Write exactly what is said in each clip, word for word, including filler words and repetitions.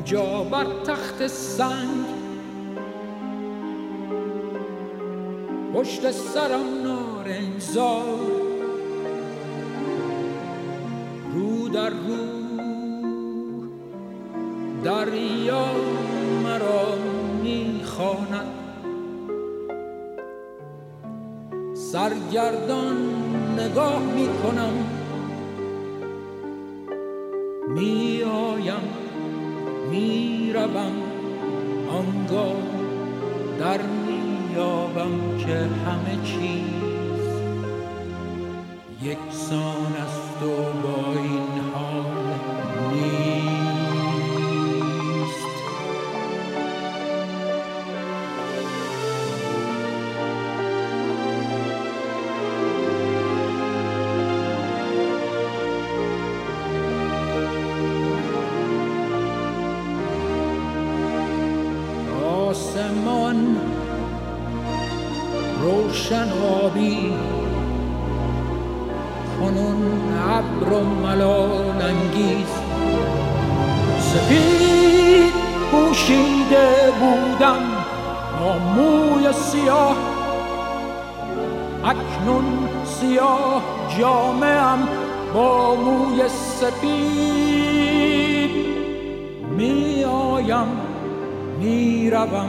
اونجا بر تخت سنگ پشت سرم نارنجزار رو در رو دریا مرا میخواند، سرگردان نگاه میکنم، میآیم میروم، آنگاه در میابم که همه چیز یکسان است و با این حال نیست. آسمان روشن آبی کنون ابر و ملال انگیز، سپید پوشیده بودم با موی سیاه، اکنون سیاه جامه‌ام با موی سپید، می آیم می روم،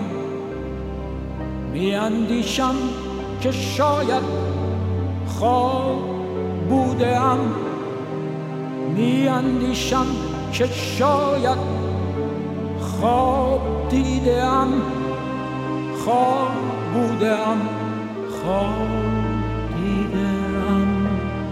می اندیشم که شاید خواب بودم، می اندیشم که شاید خواب دیدم، خواب بودم، خواب دیدم.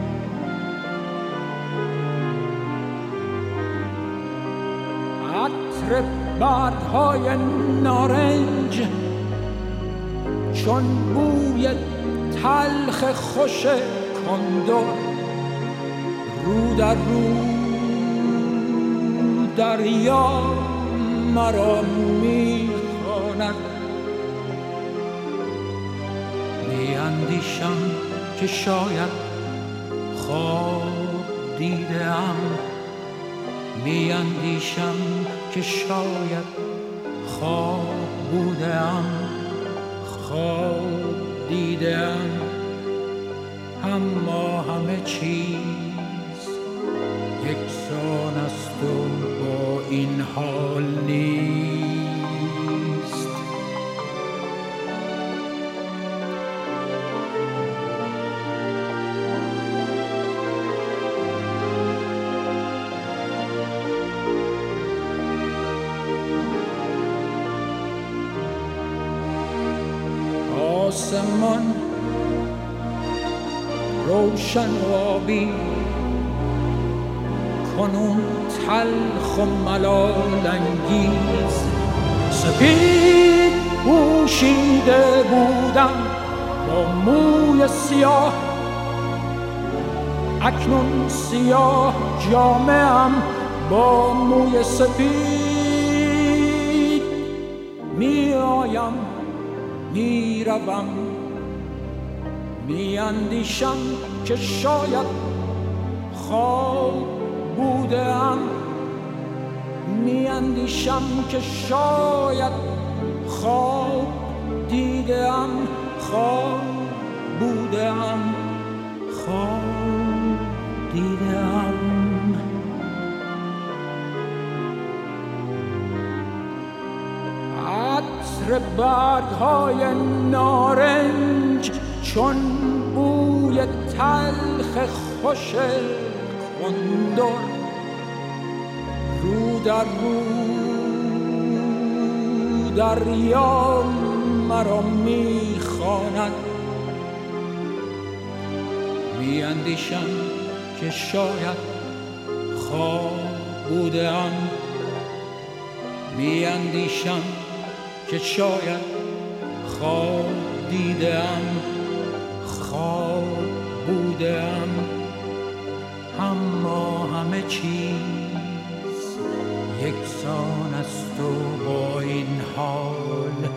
عطر برگ‌های نارنج چون بوی تلخ خوش کندر رو در رو دریا مرا میخواند، میاندیشم که شاید خواب دیدم، میاندیشم که شاید خواب بودم، خواب دیدم، اما همه چیز یکسان است و با این حال نیست. آسمان روشن و آبی کنون تلخ و ملال انگیز، سپید پوشیده بودم با موی سیاه، اکنون سیاه جامه‌ام با موی سپید، می آیم می روم، می اندیشم که شاید خواب بودم، می اندیشم که شاید خواب دیدم، خواب بودم، خواب دیدم. عطر برگ‌های نارنج چون بوی تلخ خوش کندر رو در رو دریا مرا میخواند، میاندیشم که شاید خواب بودم، میاندیشم که شاید خواب دیدم، خواب بودم، اما همه چیز یکسان است و با این حال